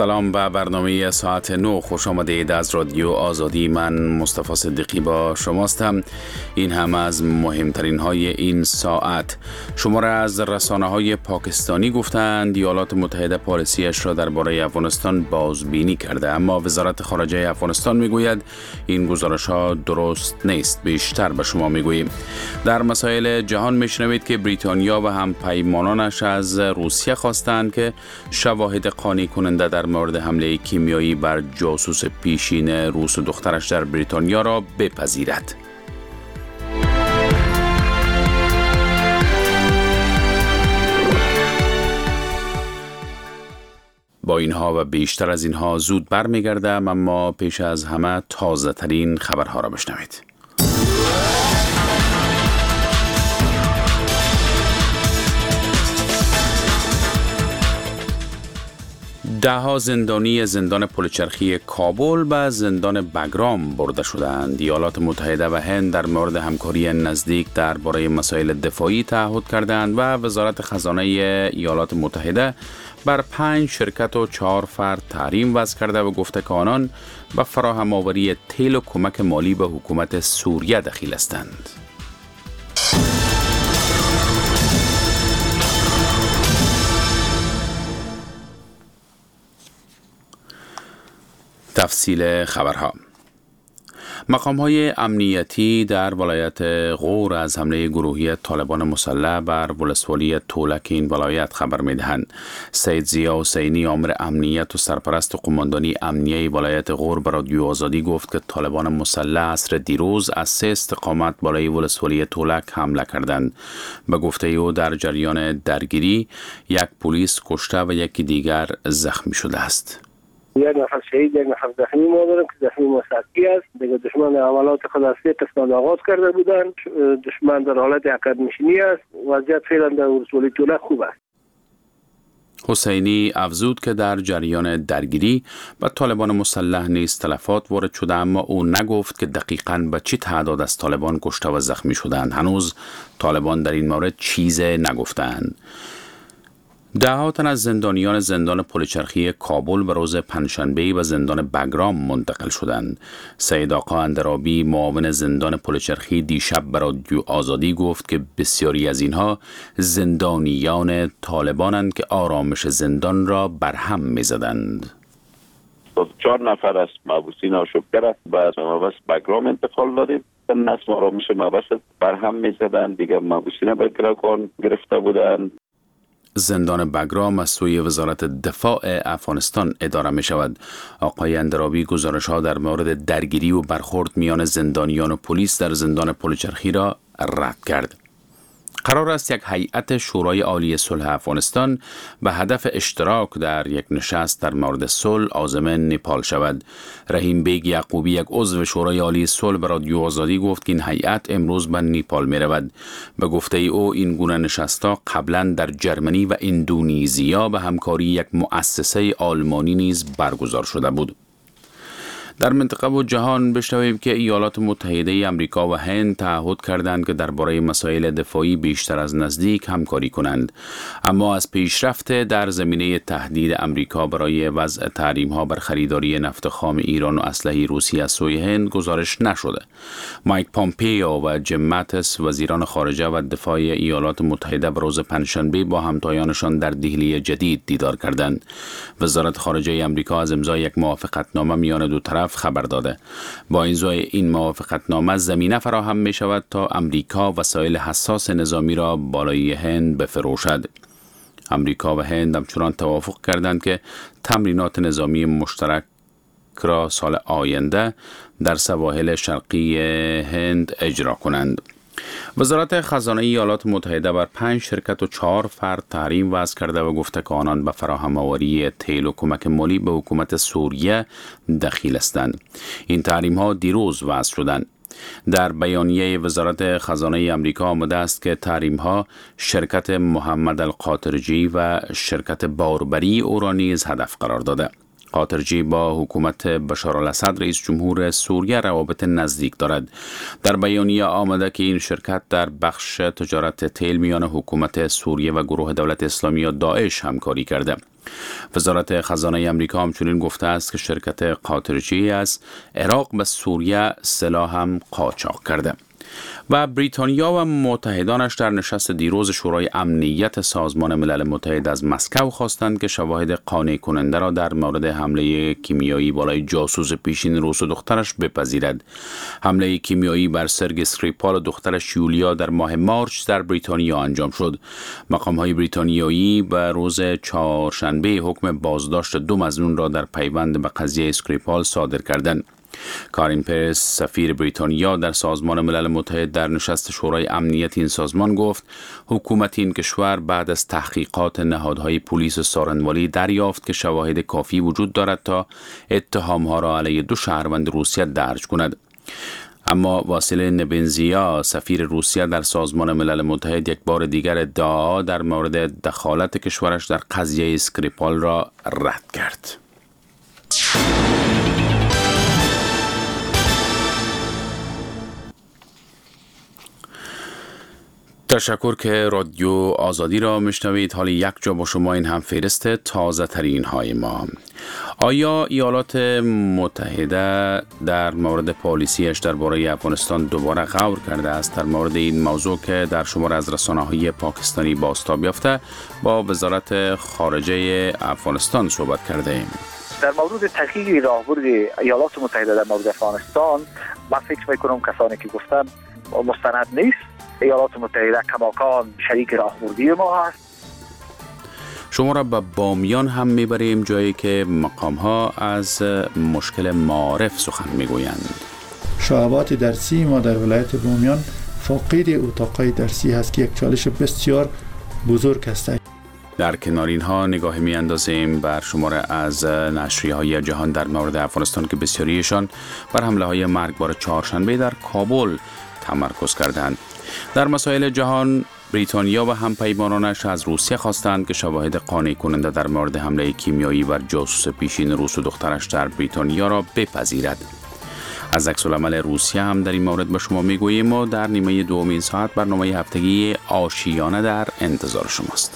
سلام به برنامه ساعت 9 خوش آمدید از رادیو آزادی. من مصطفی صدیقی با شماستم. این هم از مهمترین های این ساعت. شماره از رسانه های پاکستانی گفتند ایالات متحده پالیسیش را درباره افغانستان بازبینی کرده، اما وزارت خارجه افغانستان میگوید این گزارش ها درست نیست. بیشتر به شما میگوییم. در مسائل جهان میشنوید که بریتانیا و هم پیمانانش از روسیه خواستند که شواهد قانع کننده در مورد حمله کیمیایی بر جاسوس پیشین روس و دخترش در بریتانیا را بپذیرد. با اینها و بیشتر از اینها زود برمیگردم، اما پیش از همه تازه ترین خبرها را بشنوید. ده‌ها زندانی زندان پلچرخی کابل به زندان بگرام برده شدند. ایالات متحده و هند در مورد همکاری نزدیک درباره مسائل دفاعی تعهد کردند و وزارت خزانه ایالات متحده بر 5 شرکت و 4 فرد تحریم وضع کرده و گفته که آنان به فراهم آوری تیل و کمک مالی به حکومت سوریه دخیل هستند. تفصیل خبرها. مقام‌های امنیتی در ولایت غور از حمله گروهی طالبان مسلح بر ولسوالی تولک این ولایت خبر می‌دهند. سید ضیا حسینی آمر امنیت و سرپرست قماندانی امنیه ولایت غور به رادیو آزادی گفت که طالبان مسلح عصر دیروز از 3 استقامت بالای ولسوالی تولک حمله کردند. به گفته او در جریان درگیری 1 پلیس کشته و یکی دیگر زخمی شده است. 1 نفر شهید، 1 نفر زخمی ما داریم که زخمی مسکی است. دیگه دشمن عملات خود از 3 قسمت آغاز کرده بودند. دشمن در حالت عقب نشینی است. وضعیت فعلا در ولسوالی تولک خوب است. حسینی افزود که در جریان درگیری به طالبان مسلح نیز تلفات وارد شده، اما او نگفت که دقیقاً به چه تعداد از طالبان کشته و زخمی شدند. هنوز طالبان در این مورد چیزی نگفتند. 10 تن از زندانیان زندان پلچرخی کابل به روز پنجشنبه به زندان بگرام منتقل شدند. سید آقا اندرابی معاون زندان پلچرخی دیشب به رادیو آزادی گفت که بسیاری از اینها زندانیان طالبانند که آرامش زندان را برهم می‌زدند. 4 نفر از محبوسین آشوبگر به مبحث بگرام انتقال دادیم. نصب آرامش مبحث برهم می‌زدند. دیگر محبوسین به گروگان گرفته بودند. زندان بگرام از سوی وزارت دفاع افغانستان اداره می شود. آقای اندرابی گزارش ها در مورد درگیری و برخورد میان زندانیان و پلیس در زندان پلچرخی را رد کرد. قرار است یک هیئت شورای عالی صلح افغانستان به هدف اشتراک در یک نشست در مورد صلح عازم نپال شود. رحیم بیگ یعقوبی، یک عضو شورای عالی صلح، به رادیو آزادی گفت که این هیئت امروز به نپال می رود. به گفته او این گونه نشست‌ها قبلا در جرمنی و اندونزیا به همکاری یک مؤسسه آلمانی نیز برگزار شده بود. در منطقه و جهان بشنویم که ایالات متحده آمریکا و هند تعهد کردند که درباره مسائل دفاعی بیشتر از نزدیک همکاری کنند، اما از پیشرفت در زمینه تهدید آمریکا برای وضع تحریم‌ها بر خریداری نفت خام ایران و اسلحه روسی از سوی هند گزارش نشده. مایک پامپیو و جیم ماتیس وزیران خارجه و دفاع ایالات متحده به روز پنجشنبه با همتایانشان در دهلی جدید دیدار کردند. وزارت خارجه آمریکا از امضای یک موافقتنامه میان دو طرف خبر داده. با امضای این موافقتنامه زمینه فراهم می شود تا امریکا وسایل حساس نظامی را بالای هند بفروشد. امریکا و هند همچنان توافق کردند که تمرینات نظامی مشترک را سال آینده در سواحل شرقی هند اجرا کنند. وزارت خزانه ایالات متحده بر 5 شرکت و 4 فرد تحریم وضع کرده و گفته که آنان به فراهم آوری تیل و کمک مالی به حکومت سوریه دخیل هستند. این تحریم ها دیروز وضع شدند. در بیانیه وزارت خزانه آمریکا آمده است که تحریم ها شرکت محمد القاطرجی و شرکت باربری او را نیز هدف قرار داده. قاطرجی با حکومت بشار الاسد رئیس جمهور سوریه روابط نزدیک دارد. در بیانیه آمده که این شرکت در بخش تجارت تیل میان حکومت سوریه و گروه دولت اسلامی یا داعش همکاری کرده. وزارت خزانه آمریکا همچنین گفته است که شرکت قاطرچی از عراق به سوریه سلاح هم قاچاق کرده. و بریتانیا و متحدانش در نشست دیروز شورای امنیت سازمان ملل متحد از مسکو خواستند که شواهد قانع کننده را در مورد حمله کیمیایی بالای جاسوس پیشین روس و دخترش بپذیرد. حمله کیمیایی بر سرگی اسکریپال و دخترش یولیا در ماه مارچ در بریتانیا انجام شد. مقام‌های بریتانیایی به روز چهارشنبه حکم بازداشت 2 مظنون را در پیوند به قضیه اسکریپال صادر کردند. کارین پرس سفیر بریتانیا در سازمان ملل متحد در نشست شورای امنیت این سازمان گفت حکومت این کشور بعد از تحقیقات نهادهای پلیس سارنوالی دریافت که شواهد کافی وجود دارد تا اتهامها را علیه 2 شهروند روسیه درج کند. اما واسیل نبنزیا سفیر روسیه در سازمان ملل متحد یک بار دیگر ادعا در مورد دخالت کشورش در قضیه اسکریپال را رد کرد. تشکر که رادیو آزادی را میشنوید. حالا یک جا با شما این هم فهرست تازه ترین های ما. آیا ایالات متحده در مورد پالیسیش درباره افغانستان دوباره غور کرده است؟ در مورد این موضوع که در شمار از رسانه‌های پاکستانی بازتاب یافته با وزارت خارجه افغانستان صحبت کرده ایم. در مورد تحقیق راهبرد ایالات متحده در مورد افغانستان من فکر میکنم کسانی که گفتن مستند نیست. ایالات متحده کماکان شریک راهبردی ما هست. شما را به بامیان هم میبریم، جایی که مقام‌ها از مشکل معارف سخن میگویند. شعبات درسی ما در ولایت بامیان فاقد اتاقای درسی هست که یک چالش بسیار بزرگ است. در کنار اینها نگاهی میاندازیم بر شماره از نشریه‌های جهان در مورد افغانستان که بسیاریشان بر حمله‌های مرگبار چهارشنبه در کابل تمرکز کردند. در مسائل جهان بریتانیا و همپیمانانش از روسیه خواستند که شواهد قانع کننده در مورد حمله کیمیایی بر جاسوس پیشین روس و دخترش در بریتانیا را بپذیرد. از عکس‌العمل روسیه هم در این مورد به شما میگوییم و در نیمه دومین ساعت برنامه هفتگی آشیانه در انتظار شماست.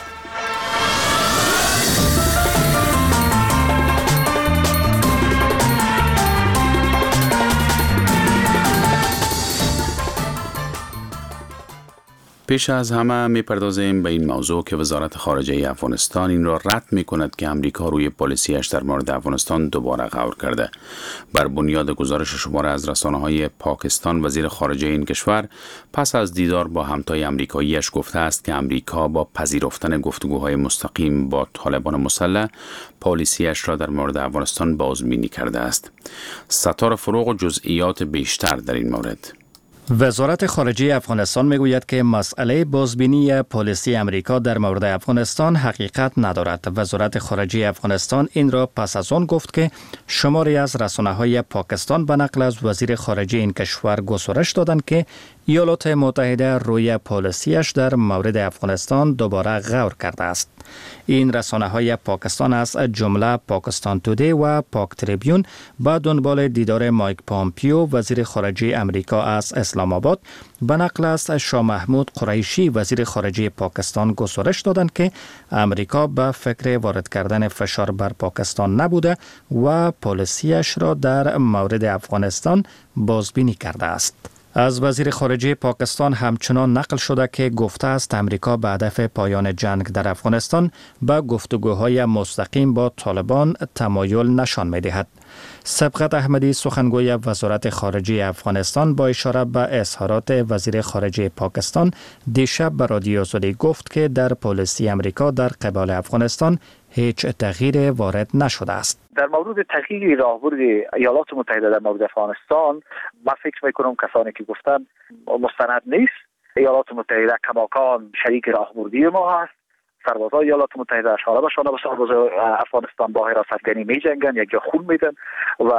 پیش از همه میپردازیم به این موضوع که وزارت خارجه افغانستان این را رد میکند که امریکا روی پالیسیش در مورد افغانستان دوباره غور کرده. بر بنیاد گزارش شماره از رسانه‌های پاکستان، وزیر خارجه این کشور پس از دیدار با همتای آمریکایی‌اش گفته است که امریکا با پذیرفتن گفتگوهای مستقیم با طالبان مسلح پالیسیش را در مورد افغانستان بازبینی کرده است. ستاره فروغ و جزئیات بیشتر در این مورد. وزارت خارجه افغانستان میگوید که مسئله بازبینی پالیسی امریکا در مورد افغانستان حقیقت ندارد. وزارت خارجه افغانستان این را پس از آن گفت که شماری از رسانه‌های پاکستان به نقل از وزیر خارجه این کشور گزارش دادند که ایالات متحده روی پالیسیش در مورد افغانستان دوباره غور کرده است. این رسانه‌های پاکستان از جمله پاکستان تودی و پاک تریبیون با دنبال دیدار مایک پامپیو وزیر خارجه امریکا از اسلام آباد به نقل از شاه محمود قریشی وزیر خارجه پاکستان گزارش دادند که امریکا به فکر وارد کردن فشار بر پاکستان نبوده و پالیسیش را در مورد افغانستان بازبینی کرده است. از وزیر خارجه پاکستان همچنان نقل شده که گفته است امریکا به هدف پایان جنگ در افغانستان به گفتگوهای مستقیم با طالبان تمایل نشان می‌دهد. سبقت احمدی سخنگوی وزارت خارجه افغانستان با اشاره به اظهارات وزیر خارجه پاکستان دیشب به رادیو آزادی گفت که در پالیسی امریکا در قبال افغانستان هیچ تغییر وارد نشده است. در مورد تحقیق راهبرد ایالات متحده در مورد افغانستان من فکر میکنم کسانی که گفتن مستند نیست. ایالات متحده کماکان شریک راهبردی ما هست. سربازای ایالات متحده اشاره به شانه به سربازای افغانستان با حراست افغانی می جنگن، یک جا خون میدن و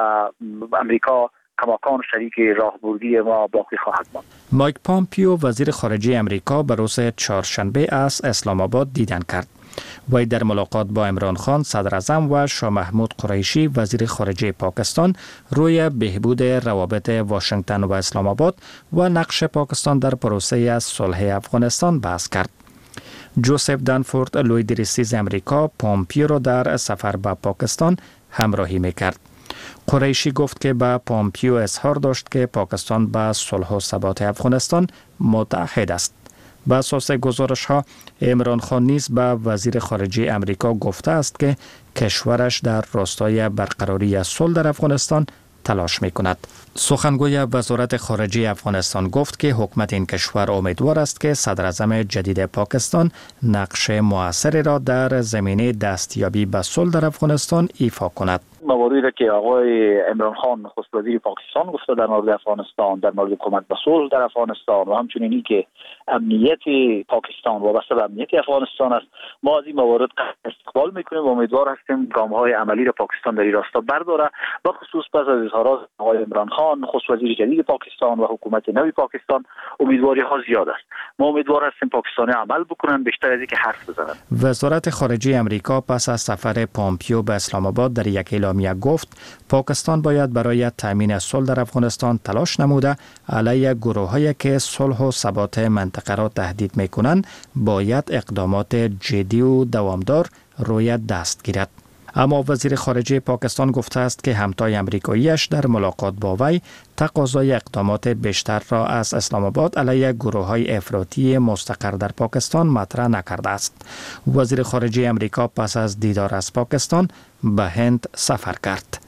امریکا کماکان شریک راهبردی ما باقی خواهد ماند. مایک پامپیو وزیر خارجه امریکا به روز چهارشنبه از اسلام آباد دیدن کرد. وی در ملاقات با عمران خان صدر اعظم و شاه محمود قریشی وزیر خارجه پاکستان روی بهبود روابط واشنگتن و اسلام آباد و نقش پاکستان در پروسه صلح افغانستان بحث کرد. جوزف دنفورد لوی درستیز امریکا پامپیو را در سفر به پاکستان همراهی میکرد. قریشی گفت که به پامپیو اظهار داشت که پاکستان به صلح و ثبات افغانستان متحد است. به اساس گزارش ها عمران خان نیز به وزیر خارجه امریکا گفته است که کشورش در راستای برقراری صلح در افغانستان تلاش می کند. سخنگوی وزارت خارجه افغانستان گفت که حکومت این کشور امیدوار است که صدر اعظم جدید پاکستان نقش مؤثری را در زمینه دستیابی به صلح در افغانستان ایفا کند. مواردی را که آقای عمران خان نخست وزیر پاکستان گفته در مورد افغانستان، در مورد کمک به صلح در افغانستان و همچنین این که امنیت پاکستان وابسته به امنیت افغانستان است، ما از این موارد استقبال میکنیم و امیدوار هستیم گام‌های عملی را پاکستان در این راستا برداره. به خصوص پس از اظهارات آقای عمران خان نخست وزیر جدید پاکستان و حکومت نوی پاکستان امیدواری ها زیاد است. ما امیدوار هستیم پاکستانی عمل بکنن بیشتر از اینکه حرف بزنن. وزارت خارجه امریکا پس از سفر پامپیو به اسلام آباد در یک اعلامیه گفت پاکستان باید برای تامین صلح در افغانستان تلاش نموده علیه گروه‌هایی که صلح و ثبات منطقه را تهدید می‌کنند باید اقدامات جدی و دوامدار روی دست گیرد. اما وزیر خارجه پاکستان گفته است که همتای امریکاییش در ملاقات با وی تقاضای اقدامات بیشتر را از اسلام آباد علیه گروه‌های افراطی مستقر در پاکستان مطرح نکرده است. وزیر خارجه امریکا پس از دیدار از پاکستان به هند سفر کرد.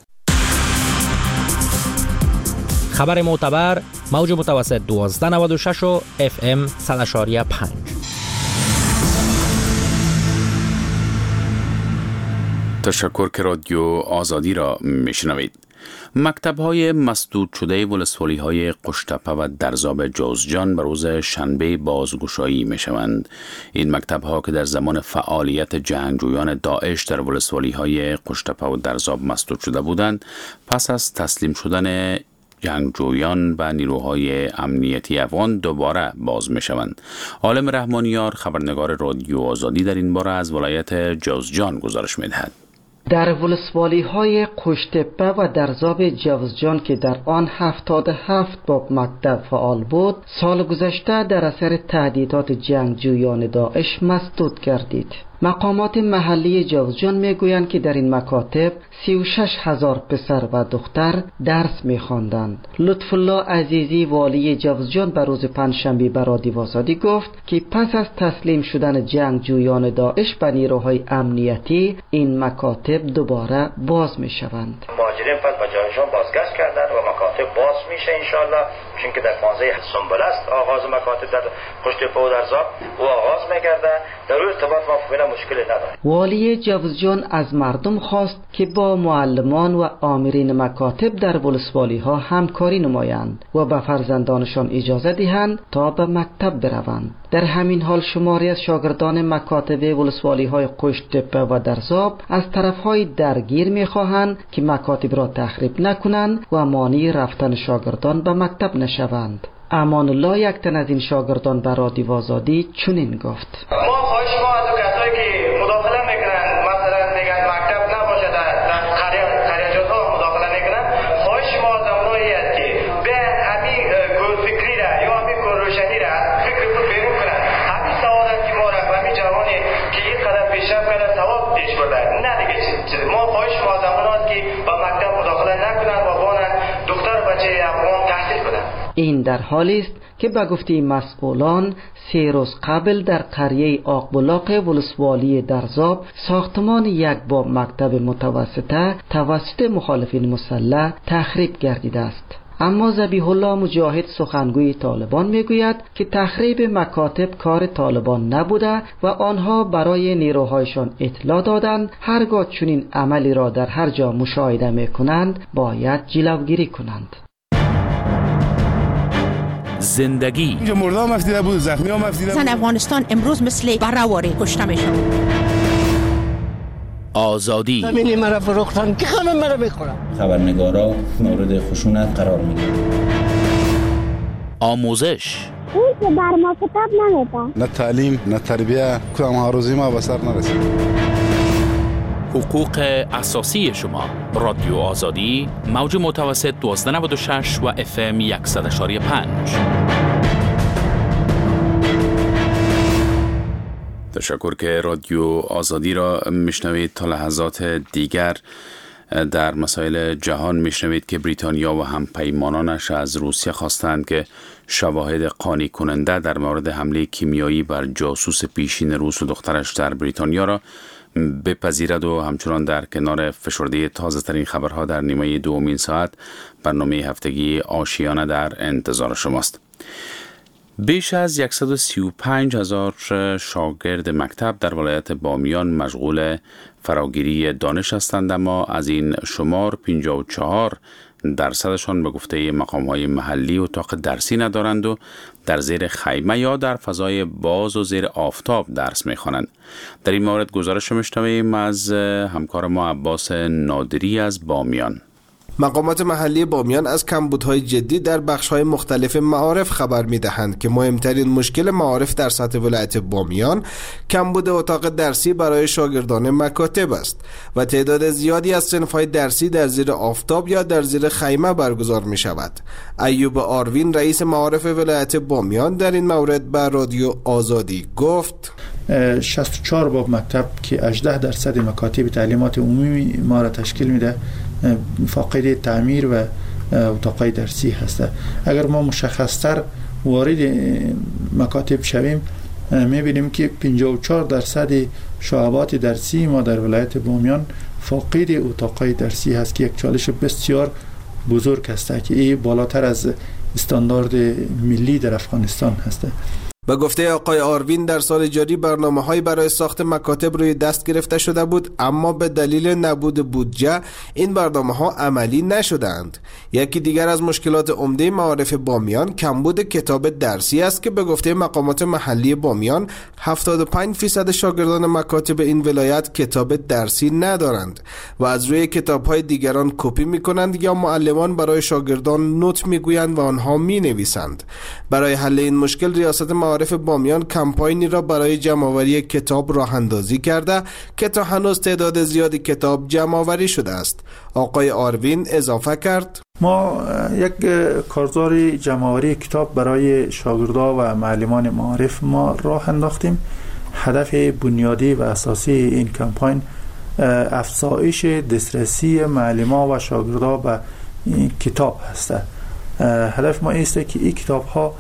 خبر معتبر موج متوسط 1296 و FM 100.5. تشکر که رادیو آزادی را میشنوید. مکتب‌های مسدود شده ولسوالی‌های قشت‌تپه و درزاب جوزجان به روز شنبه بازگشایی می‌شوند. این مکتب‌ها که در زمان فعالیت جنگجویان داعش در ولسوالی‌های قشت‌تپه و درزاب مسدود شده بودند، پس از تسلیم شدن جنگجویان و نیروهای امنیتی افغان دوباره باز می‌شوند. عالم رحمانیار خبرنگار رادیو آزادی در این باره از ولایت جوزجان گزارش می‌دهد. در ولسوالی‌های قشت‌تپه و درزاب جوزجان که در آن 77 باب مکتب فعال بود، سال گذشته در اثر تهدیدات جنگجویان داعش مسدود گردید. مقامات محلی جوزجان میگویند که در این مکاتب 36,000 پسر و دختر درس می‌خواندند. لطف الله عزیزی والی جوزجان به روز پنجشنبه به رادیو آزادی گفت که پس از تسلیم شدن جنگجویان داعش به نیروهای امنیتی این مکاتب دوباره باز می‌شوند. مهاجرین پس به جایشان بازگشت کردند و مکاتب باز میشه انشالله، چون که در 15 سنبل است آغاز مکاتب در قشت‌تپه و درزاب و آغاز می‌گردد. در روی ارتباط ما فعلا مشکلی نداره. والی جوزجان از مردم خواست که با معلمان و آمرین مکاتب در ولسوالی‌ها همکاری نمایند و به فرزندانشان اجازه دهند تا به مکتب بروند. در همین حال شماری از شاگردان مکاتب ولسوالی‌های قشت‌تپه و درزاب از طرف‌های درگیر می‌خواهند که مکاتب را تخریب نکنند و مانع رفتن شاگردان به مکتب نشوند. امان الله یک تن از این شاگردان به رادیو آزادی چنین گفت: ما خواهش ما از کسایی که مداخله میکنن، مثلا میگن مکتب نباشه در خریجات ها مداخله میکنن، خواهش ما از اونایی است که به همین فکری را یا همین روشنی را فکر خود بیرون کنن. همین سوال است که ما را همین جوانی که این قدر پیشرفت کرده ثواب پیش برده، نه دیگه چیز. ما خواهش ما از اونایی که به مکتب مداخله نکنن و بانن دختر بچه افغان تحصیل کنن. این در حالی است که به گفته مسئولان 3 روز قبل در قریه آقبلاق ولسوالی درزاب ساختمان یک باب مکتب متوسطه توسط مخالفین مسلح تخریب گردیده است. اما ذبیح الله مجاهد سخنگوی طالبان میگوید که تخریب مکاتب کار طالبان نبوده و آنها برای نیروهایشان اطلاع دادند هرگاه چنین عملی را در هر جا مشاهده میکنند باید جلوگیری کنند. زندگی اینجا مردا هم افتیده بود، زخمی هم افتیده بود. زن افغانستان امروز مثل بره‌واری کشته میشن. آزادی زمینی مرا فروختن که خانم مرا میخورم. خبرنگارا مورد خشونت قرار میگیرن. آموزش اون که بر ما کتاب نمیده. نه تعلیم نه تربیه، کدام هاروزی ما به سر نرسید. حقوق اساسی شما. رادیو آزادی موج متوسط 1296 و FM 100.5. تشکر که رادیو آزادی را میشنوید. تا لحظات دیگر در مسائل جهان میشنوید که بریتانیا و همپیمانانش از روسیه خواستند که شواهد قانع کننده در مورد حمله کیمیایی بر جاسوس پیشین روس و دخترش در بریتانیا را بپذیرد و همچنان در کنار فشرده تازه ترین خبرها در نیمه دومین ساعت برنامه هفتگی آشیانه در انتظار شماست. بیش از 135,000 شاگرد مکتب در ولایت بامیان مشغول فراگیری دانش هستند، اما از این شمار 54% به گفته مقام‌های محلی اتاق درسی ندارند و در زیر خیمه یا در فضای باز و زیر آفتاب درس می‌خوانند. در این مورد گزارش می‌شنویم از همکار ما عباس نادری از بامیان. مقامات محلی بامیان از کمبودهای جدی در بخش‌های مختلف معارف خبر می‌دهند که مهمترین مشکل معارف در سطح ولایت بامیان کمبود اتاق درسی برای شاگردان مکاتب است و تعداد زیادی از صنف‌های درسی در زیر آفتاب یا در زیر خیمه برگزار می‌شود. ایوب آروین رئیس معارف ولایت بامیان در این مورد به رادیو آزادی گفت 64 باب مکتب که 18% مکاتب تعلیمات عمومی ما را تشکیل میده فاقد تعمیر و اتاقای درسی هسته. اگر ما مشخصتر وارد مکاتب شویم میبینیم که 54% شعبات درسی ما در ولایت بامیان فاقد اتاقای درسی هست که یک چالش بسیار بزرگ هسته که این بالاتر از استاندارد ملی در افغانستان هسته. به گفته آقای آروین در سال جاری برنامه‌هایی برای ساخت مکاتب روی دست گرفته شده بود، اما به دلیل نبود بودجه این برنامه‌ها عملی نشدند. یکی دیگر از مشکلات عمده معارف بامیان کمبود کتاب درسی است که به گفته مقامات محلی بامیان 75% شاگردان مکاتب این ولایت کتاب درسی ندارند و از روی کتاب‌های دیگران کپی می‌کنند یا معلمان برای شاگردان نوت می‌گویند و آنها می‌نویسند. برای حل این مشکل ریاست معارف بامیان کمپاینی را برای جمع‌آوری کتاب راه اندازی کرده که تا هنوز تعداد زیادی کتاب جمع‌آوری شده است. آقای آروین اضافه کرد ما یک کارزار جمع‌آوری کتاب برای شاگردان و معلمان معارف ما راه انداختیم. هدف بنیادی و اساسی این کمپاین افزایش دسترسی معلمان و شاگردان به این کتاب هست. هدف ما است که این کتاب ها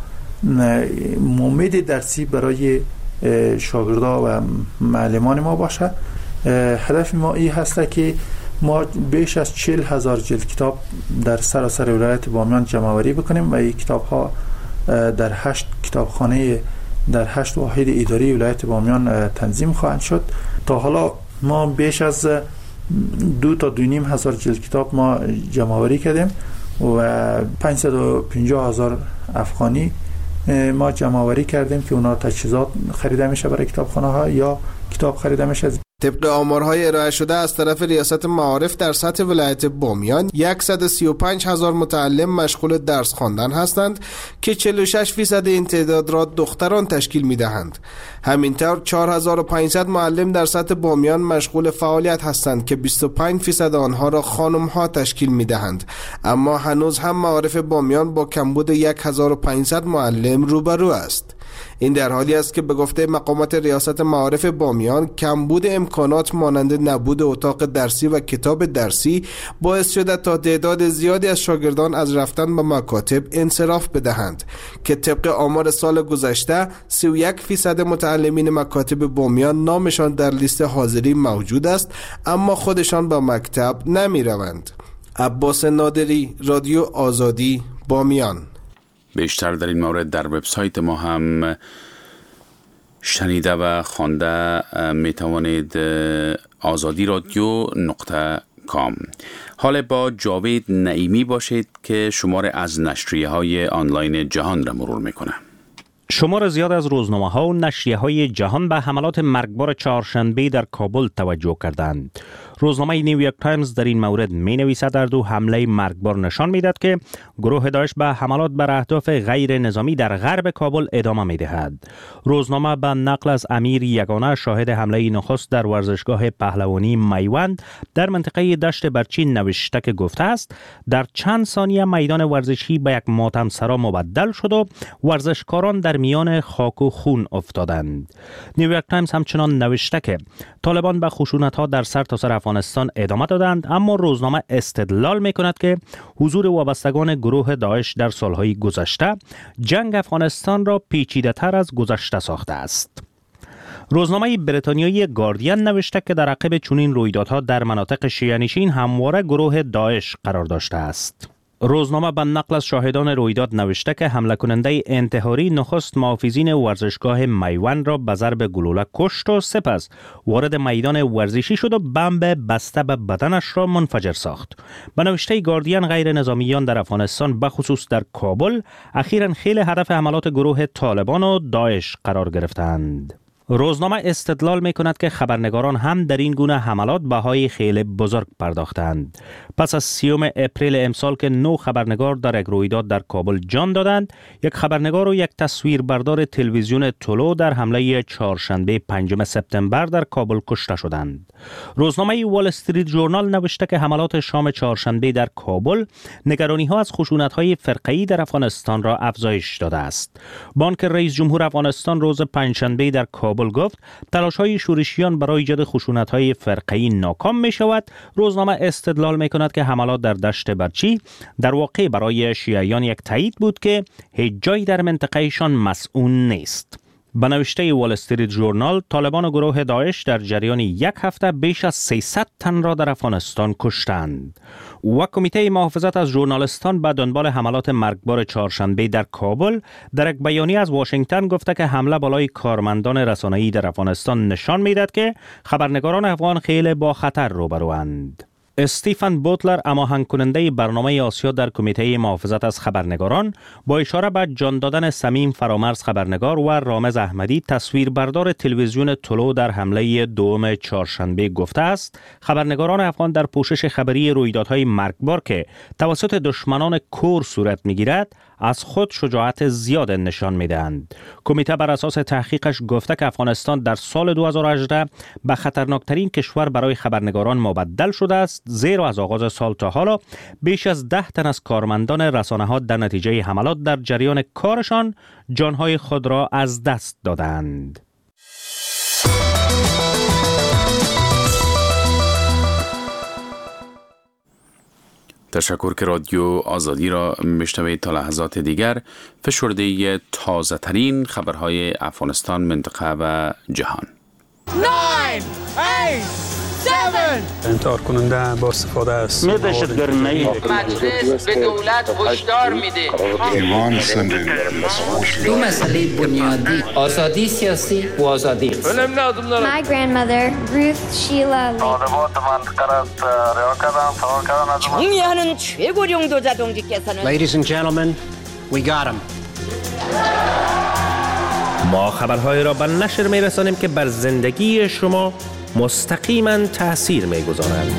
مفید درسی برای شاگردان و معلمان ما باشه. هدف ما این هست که ما بیش از 40,000 جلد کتاب در سراسر ولایت بامیان جمع‌آوری بکنیم و این کتاب ها در 8 کتابخانه در 8 واحد اداری ولایت بامیان تنظیم خواهند شد. تا حالا ما بیش از 2 تا 2.5 هزار جلد کتاب ما جمع‌آوری کردیم و 550,000 افغانی ما جمع‌آوری کردیم که اونا تجهیزات خریده میشه برای کتابخانه ها یا کتاب خریده میشه. طبق آمارهای ارائه شده از طرف ریاست معارف در سطح ولایت بامیان 135,000 متعلم مشغول درس خواندن هستند که 46% این تعداد را دختران تشکیل می‌دهند. همینطور 4,500 معلم در سطح بامیان مشغول فعالیت هستند که 25% آنها را خانم‌ها تشکیل می‌دهند. اما هنوز هم معارف بامیان با کمبود 1,500 معلم روبرو است. این در حالی است که به گفته مقامات ریاست معارف بامیان کمبود امکانات مانند نبود اتاق درسی و کتاب درسی باعث شده تا تعداد زیادی از شاگردان از رفتن به مکاتب انصراف بدهند که طبق آمار سال گذشته 31% متعلمین مکاتب بامیان نامشان در لیست حاضری موجود است اما خودشان به مکتب نمی روند. عباس نادری، رادیو آزادی، بامیان. بیشتر در این مورد در وبسایت ما هم شنیده و خوانده می توانید azadi.radio.com. حال با جاوید نعیمی باشید که شمار از نشریه های آنلاین جهان را مرور میکنه. شمار زیاد از روزنامه ها و نشریه های جهان به حملات مرگبار چهارشنبه در کابل توجه کردند. روزنامه نیویورک تایمز در این مورد می نویسد در دو حمله مرگبار نشان میدهد که گروه داعش به حملات بر اهداف غیر نظامی در غرب کابل ادامه می دهد. روزنامه به نقل از امیر یگانه شاهد حمله نخست در ورزشگاه پهلوانی میوند در منطقه دشت برچین نوشته که گفته است در چند ثانیه میدان ورزشی به یک ماتمسرا مبدل شد و ورزشکاران در میان خاک و خون افتادند. نیویورک تایمز همچنان نوشته که طالبان به خشونت‌ها در سرتاسر افغانستان ادامه دادند، اما روزنامه استدلال می‌کند که حضور وابستگان گروه داعش در سالهای گذشته جنگ افغانستان را پیچیده‌تر از گذشته ساخته است. روزنامه بریتانیایی گاردین نوشته که در عقب چنین رویدادها در مناطق شیعه‌نشین همواره گروه داعش قرار داشته است. روزنامه به نقل از شاهدان رویداد نوشته که حمله کننده انتحاری نخست محافظین ورزشگاه میوند را به ضرب گلوله کشت و سپس وارد میدان ورزشی شد و بمب بسته به بدنش را منفجر ساخت. به نوشته گاردین غیر نظامیان در افغانستان بخصوص در کابل اخیراً خیلی هدف حملات گروه طالبان و داعش قرار گرفتند. روزنامه استدلال می کند که خبرنگاران هم در این گونه حملات بهای خیلی بزرگ پرداختند. پس از 30 اپریل امسال که 9 خبرنگار در یک رویداد در کابل جان دادند، یک خبرنگار و یک تصویربردار تلویزیون طلوع در حمله چهارشنبه 5 سپتامبر در کابل کشته شدند. روزنامه وال استریت ژورنال نوشته که حملات شام چهارشنبه در کابل نگرانی ها از خشونت های فرقه‌ای در افغانستان را افزایش داده است. بانک رئیس جمهور افغانستان روز پنجشنبه در کابل گفت تلاش‌های شورشیان برای ایجاد خشونت‌های فرقه‌ای ناکام می‌شود. روزنامه استدلال می‌کند که حملات در دشت برچی در واقع برای شیعیان یک تایید بود که هیچ جایی در منطقه‌شان مسئول نیست. به نوشته وال استریت ژورنال، طالبان و گروه داعش در جریان یک هفته بیش از 300 تن را در افغانستان کشتند. و کمیته محافظت از ژورنالیستان به دنبال حملات مرگبار چهارشنبه در کابل در یک بیانیه از واشنگتن گفته که حمله بالای کارمندان رسانه‌ای در افغانستان نشان می‌دهد که خبرنگاران افغان خیلی با خطر روبروند. استیفن بوتلر، هماهنگ کننده برنامه آسیا در کمیته محافظت از خبرنگاران، با اشاره به جان دادن صمیم فرامرز خبرنگار و رامز احمدی تصویربردار تلویزیون طلوع در حمله دوم چهارشنبه گفته است خبرنگاران افغان در پوشش خبری رویدادهای مرگبار که توسط دشمنان کور صورت می‌گیرد از خود شجاعت زیاد نشان می‌دهند. کمیته بر اساس تحقیقش گفته که افغانستان در سال 2018 به خطرناکترین کشور برای خبرنگاران مبدل شده است، زیرا از آغاز سال تا حالا بیش از 10 تن از کارمندان رسانه‌ها در نتیجه حملات در جریان کارشان جانهای خود را از دست دادند. تشکر که رادیو آزادی را میشنوید. تا لحظات دیگر فشرده تازه ترین خبرهای افغانستان، منطقه و جهان. 9 8 7 انتحار کننده با استفاده است دهشتگرانه مجلس به دولت هشدار میده ایمان دو مسئله بنیادی، آزادی سیاسی و آزادی اقتصادی. My grandmother Ruth Sheila 정의하는 최고령도 자동직께서는 Ladies and gentlemen, we got him. ما خبرهای را به نشر می‌رسانیم که بر زندگی شما مستقیما تأثیر می‌گذارند.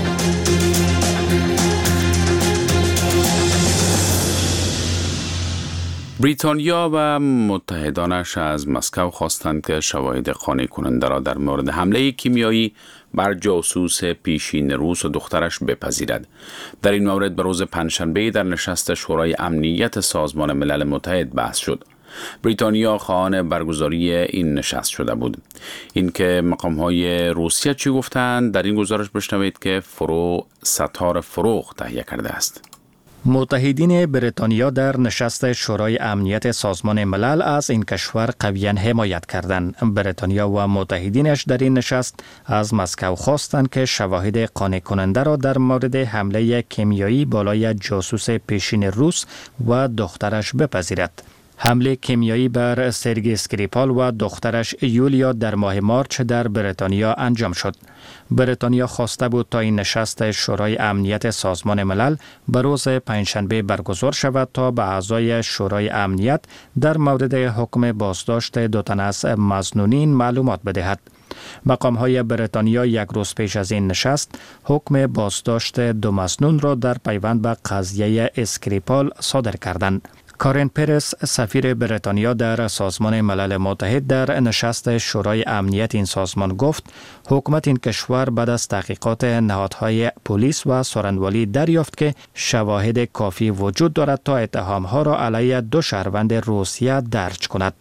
بریتانیا و متحدانش از مسکو خواستند که شواهد قانع کننده را در مورد حمله کیمیایی بر جاسوس پیشین روس و دخترش بپذیرد. در این مورد به روز پنجشنبه در نشست شورای امنیت سازمان ملل متحد بحث شد. بریتانیا خواهان برگزاری این نشست شده بود. اینکه مقام‌های روسیه چی گفتند در این گزارش بشنوید که ستار فروغ تهیه کرده است. متحدین بریتانیا در نشست شورای امنیت سازمان ملل از این کشور قویاً حمایت کردند. بریتانیا و متحدینش در این نشست از مسکو خواستند که شواهد قانع کننده را در مورد حمله کیمیایی بالای جاسوس پیشین روس و دخترش بپذیرد. حمله کیمیایی بر سرگی اسکریپال و دخترش یولیا در ماه مارچ در بریتانیا انجام شد. بریتانیا خواسته بود تا این نشست شورای امنیت سازمان ملل به روز پنجشنبه برگزار شود تا به اعضای شورای امنیت در مورد حکم بازداشت 2 تن از مظنونین معلومات بدهد. مقام‌های بریتانیا یک روز پیش از این نشست حکم بازداشت 2 مسنون را در پیوند به قضیه اسکریپال صادر کردند. کارین پرس سفیر بریتانیا در سازمان ملل متحد در نشست شورای امنیت این سازمان گفت حکومت این کشور بعد از تحقیقات نهادهای پلیس و سارنوالی دریافت که شواهد کافی وجود دارد تا اتهامها را علیه 2 شهروند روسیه درج کند.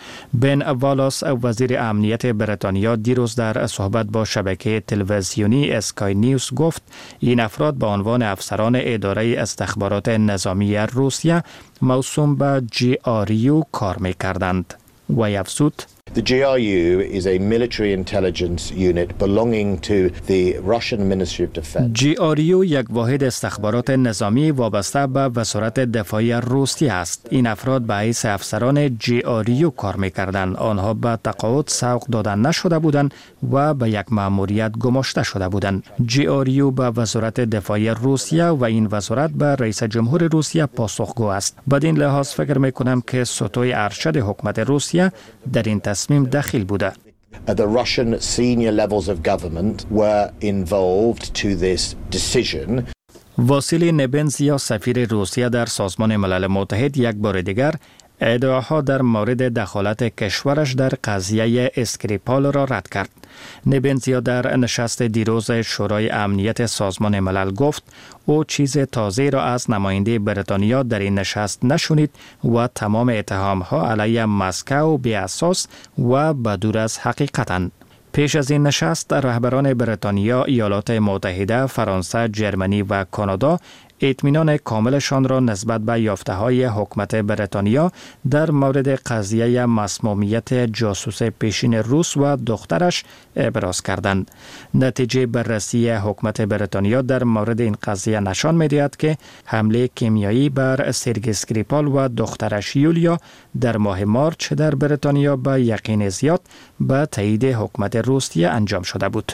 بن والاس وزیر امنیت بریتانیا دیروز در صحبت با شبکه تلویزیونی اسکای نیوز گفت این افراد به عنوان افسران اداره استخبارات نظامی روسیه موسوم به GRU کار می‌کردند و افزود The GRU is a military intelligence unit belonging to the Russian Ministry of Defense. GRU یک واحد استخبارات نظامی وابسته به وزارت دفاع روسیه است. این افراد به حیث افسران GRU کار می‌کردند. آنها به تقاعد سوق داده نشده بودند و به یک مأموریت گماشته شده بودند. GRU به وزارت دفاع روسیه و این وزارت به رئیس جمهور روسیه پاسخگو است. بدین لحاظ فکر می‌کنم که سطوح ارشد حکومت روسیه در این تصمیم دخیل بوده. The Russian senior levels of government were involved to this decision. واسیلی نبنزیا سفیر روسیه در سازمان ملل متحد یک بار دیگر ادعاها در مورد دخالت کشورش در قضیه اسکریپال را رد کرد. نبنزیا در نشست دیروز شورای امنیت سازمان ملل گفت او چیز تازه را از نماینده بریتانیا در این نشست نشنید و تمام اتهامها علیه مسکو بی اساس و بدور از حقیقتند. پیش از این نشست رهبران بریتانیا، ایالات متحده، فرانسه، جرمنی و کانادا اطمینان کاملشان را نسبت به یافته‌های حکومت بریتانیا در مورد قضیه مسمومیت جاسوس پیشین روس و دخترش ابراز کردند. نتیجه بررسی حکومت بریتانیا در مورد این قضیه نشان می‌دهد که حمله کیمیایی بر سرگئی اسکریپال و دخترش یولیا در ماه مارچ در بریتانیا به یقین زیاد به تایید حکومت روسیه انجام شده بود.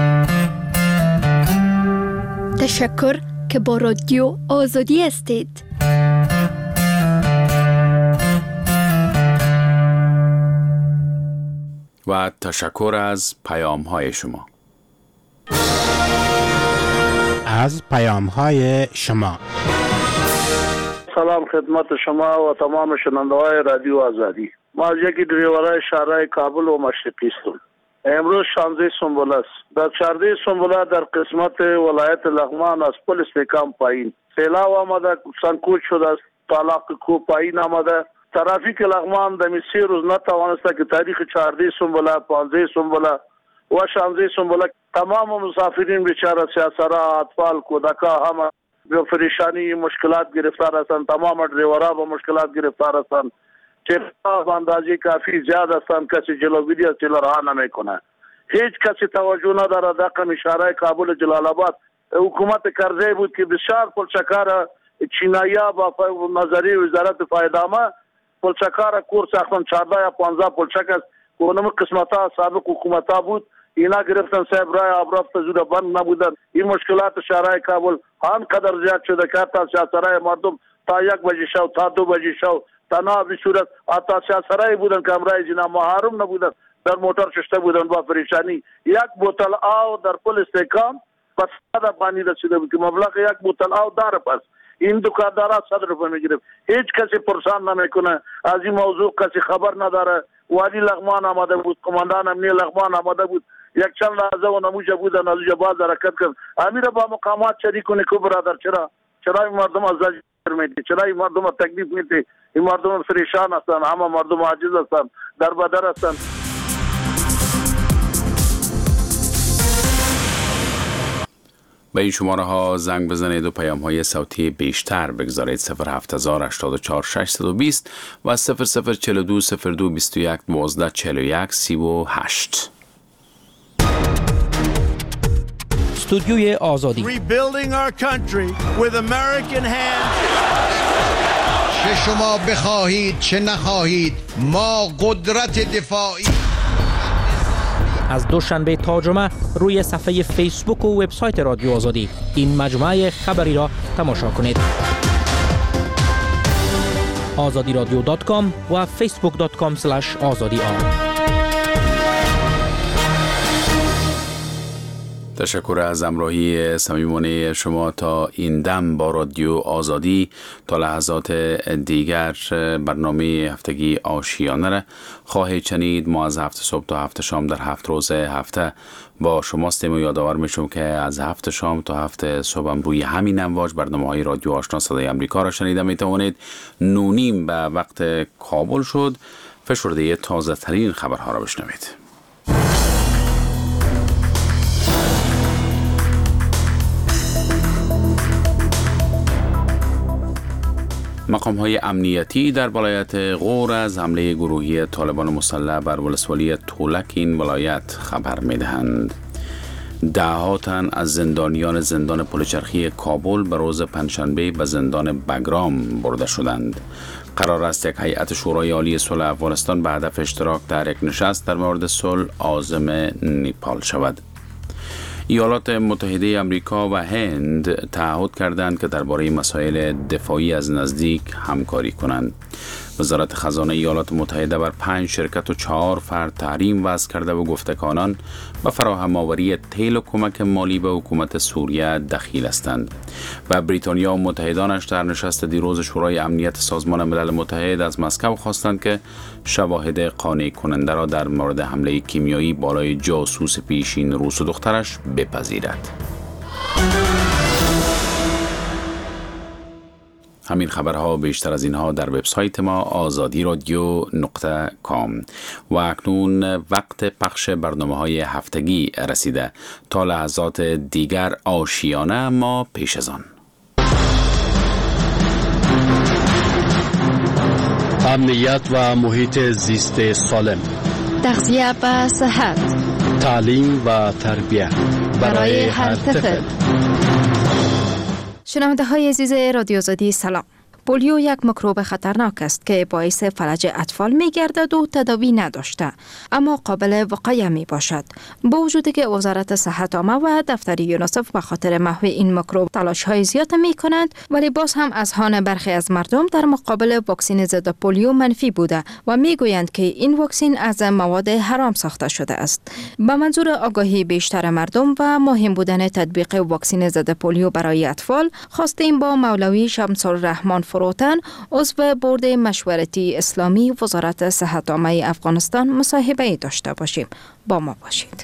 تشکر که با رادیو آزادی هستید. و تشکر از پیام‌های شما. از پیام‌های شما. سلام خدمت شما و تمام شنوندگان رادیو آزادی. ما از یکی دریورای شهرهای کابل و مشرقی هستم. امروز 16 سنبل است. در 14 سنبل در قسمت ولایت لغمان از پل استحکام پایین سیلاب آمده، سنکوچ شده است، طلاق کو پایین آمده. ترافیک لغمان در 3 روز نتوانسته که تاریخ 14 سنبل، 15 سنبل و 16 سنبل تمام مسافرین بیچاره سیاسرا، اطفال، کودکان همه به پریشانی مشکلات گرفتار هستند. تمام دریورا به مشکلات گرفتار هستند. چرا اندازه کافی زیاد هستند، کسی جلوگیری از چلا رها نمیکنه. هیچ کسی توجه نداره. دقیقا اشاره کابل جلال آباد حکومت کرده بود که بسیار پلچکار چینایا با نظری وزارت فایدامه پلچکار کور ساختن 14 یا 15 پلچک است. اونم قسمتا سابق حکومتا بود. اینا گرفتن صاحب رای ابرافت زوده بند نبودن. این مشکلات شهرهای کابل آنقدر زیاد شده که تا سیاسرای مردم تا 1 بجه شو تا 2 بجه شو تنها به صورت تا سیاسرای بودن که امرای جنا محرم نبودن، در موتر ششته بودن با پریشانی. 1 بوتل آب در پل استحکام پس صد پانی رسیده بود که مبلغ 1 بوتل آب داره. پس این دکاندارا 100 روپیه میگیره. هیچ کسی پرسان نمیکنه. از این موضوع کسی خبر نداره. والی لغمان آمده بود، کماندان امنی لغمان آمده بود، یک چند لحظه و نموجه بودن از اونجا باز حرکت کرد. امیر با مقامات شریک کنه که برادر چرا این مردم از زجر میدی؟ چرا این مردم تکلیف میدی؟ این مردم پریشان هستن، همه مردم عاجز هستن، در بدر هستن. به این شماره ها زنگ بزنید و پیام های صوتی بیشتر بگذارید. 07084 620 و 0042 02 21 12 41 38. استودیوی آزادی. Rebuilding our country with American hands. چه شما بخواهید چه نخواهید ما قدرت دفاعی. از دوشنبه تا جمعه روی صفحه فیسبوک و وبسایت رادیو آزادی این مجموعه خبری را تماشا کنید. azadiradio.com و facebook.com/azadi. تشکر از همراهی صمیمانه شما تا این دم با رادیو آزادی. تا لحظات دیگر برنامه هفتگی آشیانه را خواهید شنید. ما از 7 صبح تا 7 شام در 7 روز هفته با شماستیم و یادآور میشم که از 7 شام تا 7 صبح هم روی همین امواج برنامه های رادیو آشنا صدای امریکا را شنیده میتوانید. 9:30 به وقت کابل شد. فشرده تازه ترین خبرها را بشنوید. مقام‌های امنیتی در ولایت غور از حمله گروهی طالبان مسلح بر ولسوالی تولک این ولایت خبر می‌دهند. ده‌ها تن از زندانیان زندان پلچرخی کابل به روز پنجشنبه به زندان بگرام برده شدند. قرار است یک هیئت شورای عالی صلح افغانستان به هدف اشتراک در یک نشست در مورد صلح عازم نیپال شود. ایالات متحده آمریکا و هند تعهد کردند که درباره مسائل دفاعی از نزدیک همکاری کنند. وزارت خزانه ایالات متحده بر 5 شرکت و 4 فرد تحریم وضع کرده و گفته که آنان به فراهم آوری تیل و کمک مالی به حکومت سوریه دخیل هستند. و بریتانیا و متحدانش در نشست دیروز شورای امنیت سازمان ملل متحد از مسکو خواستند که شواهد قانع کننده را در مورد حمله کیمیایی بالای جاسوس پیشین روس و دخترش بپذیرد. همین خبرها بیشتر از اینها در وبسایت ما azadi-radio.com. و اکنون وقت پخش برنامه‌های هفتگی رسیده. تا لحظات دیگر آشیانه ما پیش از آن. امنیت و محیط زیست سالم، تغذیه و صحت، تعلیم و تربیت برای هر طفل. شنونده های عزیز رادیو آزادی سلام. پولیو یک میکروب خطرناک است که باعث فلج اطفال می گردد و تداوی نداشته اما قابل وقایه می باشد. با وجودی که وزارت صحت عامه و دفتر یونیسف به خاطر محو این میکروب تلاش های زیاد می کنند، ولی باز هم اذهان برخی از مردم در مقابل واکسن ضد پولیو منفی بوده و می گویند که این واکسن از مواد حرام ساخته شده است. به منظور آگاهی بیشتر مردم و مهم بودن تطبیق واکسن ضد پولیو برای اطفال، خواستیم با مولوی شمس الرحمن فروتن، عضو بورد مشورتی اسلامی وزارت صحت عامه افغانستان، مصاحبه داشته باشیم. با ما باشید.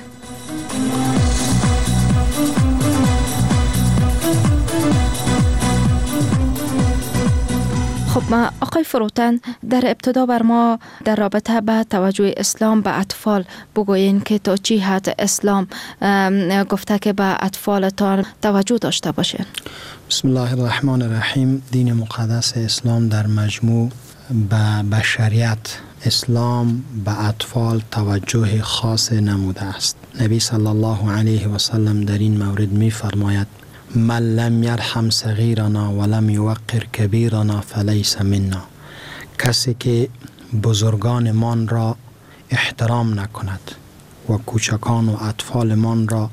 خب آقای فروتن، در ابتدا بر ما در رابطه به توجه اسلام به اطفال بگوین که تا چی حد اسلام گفته که به اطفالتان توجه داشته باشه. بسم الله الرحمن الرحیم. دین مقدس اسلام در مجموع به بشریت، اسلام به اطفال توجه خاص نموده است. نبی صلی الله علیه و سلم در این مورد می فرماید: من لم یرحم صغیرنا ولم یوقر کبیرنا فلیس منا. کسی که بزرگانمان را احترام نکند و کوچکان و اطفالمان را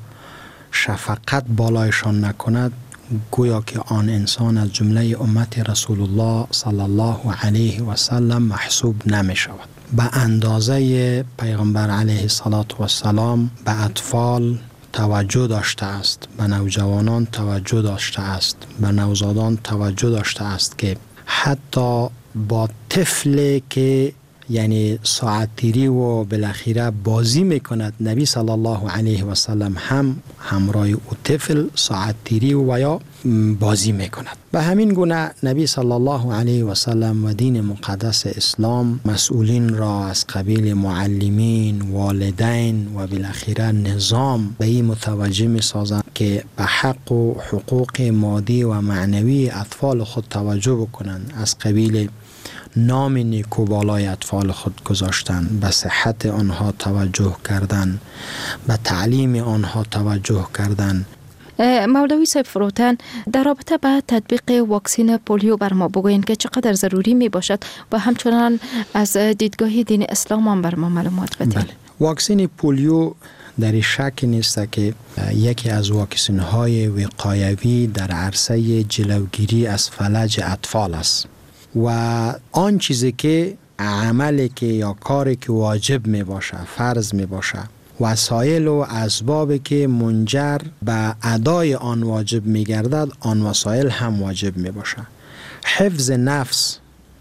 شفقت بالایشان نکند، گویا که آن انسان از جمله امت رسول الله صلی الله علیه و سلم محسوب نمی شود. به اندازه پیغمبر علیه السلام به اطفال توجه داشته است، به نوجوانان توجه داشته است، به نوزادان توجه داشته است که حتی با طفلی که یعنی ساعتیری و بالاخره بازی میکند، نبی صلی الله علیه و سلم هم همراه او طفل ساعتیری و یا بازی میکند. به همین گونه نبی صلی الله علیه و سلم و دین مقدس اسلام مسئولین را از قبیل معلمین، والدین و بالاخره نظام به این متوجه میسازند که به حق و حقوق مادی و معنوی اطفال خود توجه بکنند. از قبیل نام نیکو بالای اطفال خود گذاشتن، به صحت آنها توجه کردن، به تعلیم آنها توجه کردن. مولوی صاحب فروتن، در رابطه با تطبیق واکسن پولیو بر ما بگوین که چقدر ضروری می باشد و همچنان از دیدگاه دین اسلام هم بر ما معلومات بدید. واکسن پولیو در شک نیست که یکی از واکسن های وقایوی در عرصه جلوگیری از فلج اطفال است و آن چیزی که عملی که یا کاری که واجب می باشه، فرض می باشه وسایل و اسبابی که منجر به ادای آن واجب می گردد آن وسایل هم واجب می باشه. حفظ نفس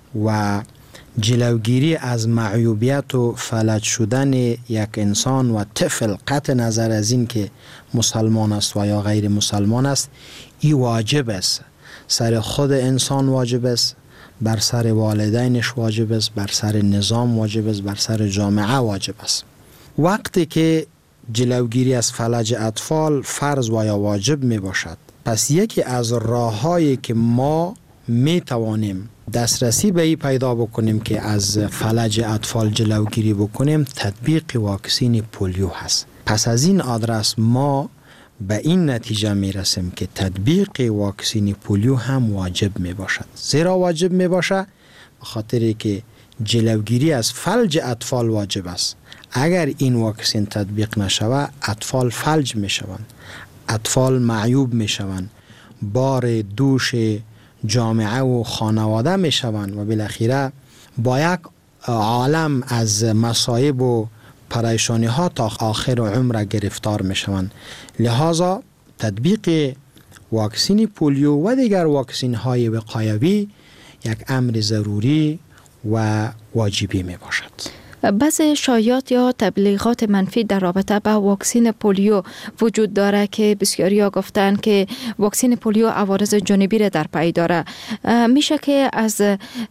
و جلوگیری از معیوبیت و فلج شدن یک انسان و طفل قطع نظر از این که مسلمان است و یا غیر مسلمان است این واجب است. سر خود انسان واجب است، بر سر والدینش واجب است، بر سر نظام واجب است، بر سر جامعه واجب است. وقتی که جلوگیری از فلج اطفال فرض و یا واجب می باشد، پس یکی از راه‌هایی که ما می توانیم دسترسی به این پیدا بکنیم که از فلج اطفال جلوگیری بکنیم تطبیق واکسین پولیو هست. پس از این آدرس ما به این نتیجه می رسیم که تطبیق واکسین پولیو هم واجب می باشد. زیرا واجب می باشه به خاطر که جلوگیری از فلج اطفال واجب است. اگر این واکسین تطبیق نشود اطفال فلج می شوند، اطفال معیوب می شوند، بار دوش جامعه و خانواده می شوند و بالاخره با یک عالم از مصائب و پریشانی ها تا آخر عمر گرفتار می شوند. لذا تطبیق واکسین پولیو و دیگر واکسین های وقایوی یک امر ضروری و واجبی می باشد. بعضی شایعات یا تبلیغات منفی در رابطه با واکسین پولیو وجود داره که بسیاریا گفتن که واکسین پولیو عوارض جانبی را در پی داره. میشه که از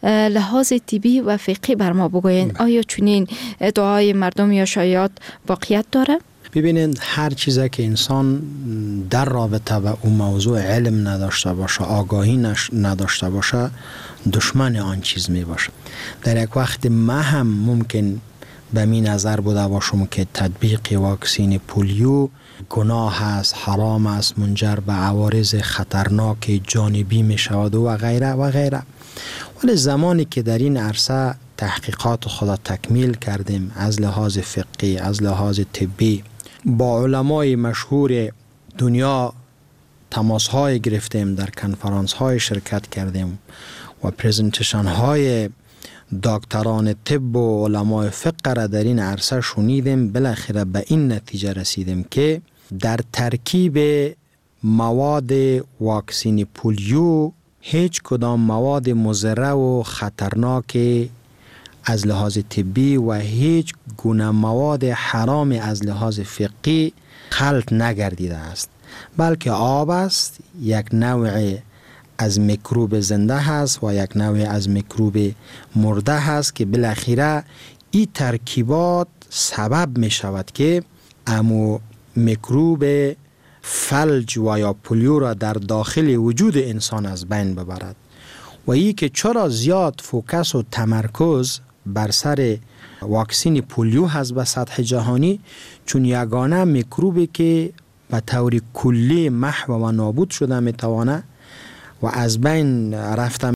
لحاظ طبی و فقهی بر ما بگوین آیا چنین ادعای مردم یا شایعات واقعیت داره؟ ببینید هر چیزی که انسان در رابطه با اون موضوع علم نداشته باشه، آگاهی نداشته باشه، دشمن آن چیز می باشه. در یک وقت ما هم ممکن به می نظر بوده باشم که تطبیق واکسین پولیو گناه است، حرام است، منجر به عوارض خطرناک جانبی می شود و غیره و غیره. ولی زمانی که در این عرصه تحقیقات خود تکمیل کردیم از لحاظ فقهی، از لحاظ طبی، با علمای مشهور دنیا تماس های گرفتیم، در کنفرانس های شرکت کردیم و پریزنتیشن های دکتران طب و علمای فقه را در این عرصه شنیدیم. بالاخره به این نتیجه رسیدیم که در ترکیب مواد واکسین پولیو هیچ کدام مواد مضر و خطرناک از لحاظ طبی و هیچ گونه مواد حرام از لحاظ فقهی خلط نگردیده است، بلکه آب است، یک نوع از میکروب زنده هست و یک نوع از میکروب مرده هست که بالاخره این ترکیبات سبب می شود که امو میکروب فلج و یا پولیو را در داخل وجود انسان از بین ببرد. و این که چرا زیاد فوکس و تمرکز بر سر واکسین پولیو هست به سطح جهانی، چون یگانه میکروبی که به طور کلی محو و نابود شده میتوانه و از بین رفته